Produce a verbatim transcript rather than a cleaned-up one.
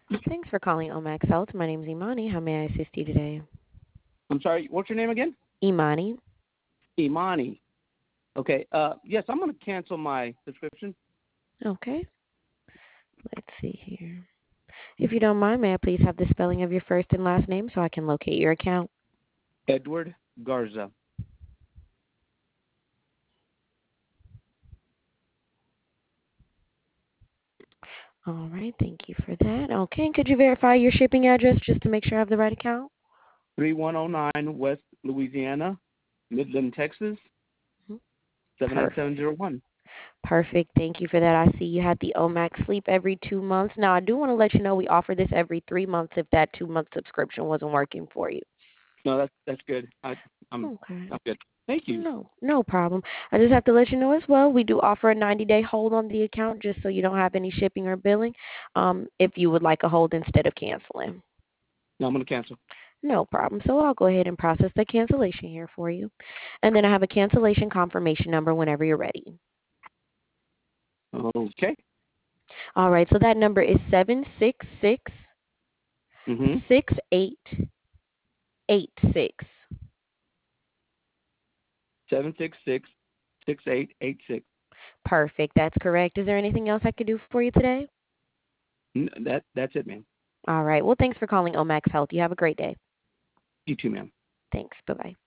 Thanks for calling Omax Health. My name's Imani. How may I assist you today? I'm sorry, what's your name again? Imani. Imani. Okay. Uh, yes, I'm going to cancel my subscription. Okay. Let's see here. If you don't mind, may I please have the spelling of your first and last name so I can locate your account? Edward Garza. All right. Thank you for that. Okay. And could you verify your shipping address just to make sure I have the right account? three one zero nine West Louisiana, Midland, Texas, Mhm. seven eight seven Perfect. zero one. Perfect. Thank you for that. I see you had the Omax Sleep every two months. Now, I do want to let you know we offer this every three months if that two month subscription wasn't working for you. No, that's that's good. I, I'm Okay. I'm good. Thank you. No, no problem. I just have to let you know as well, we do offer a ninety day hold on the account just so you don't have any shipping or billing um, if you would like a hold instead of canceling. No, I'm going to cancel. No problem. So I'll go ahead and process the cancellation here for you. And then I have a cancellation confirmation number whenever you're ready. Okay. All right, so that number is seven six six Mm-hmm. six eight eight six. Seven six six six eight eight six. Perfect. That's correct. Is there anything else I could do for you today? That that's it, man. All right. Well, thanks for calling Omax Health. You have a great day. You too, man. Thanks. Bye bye.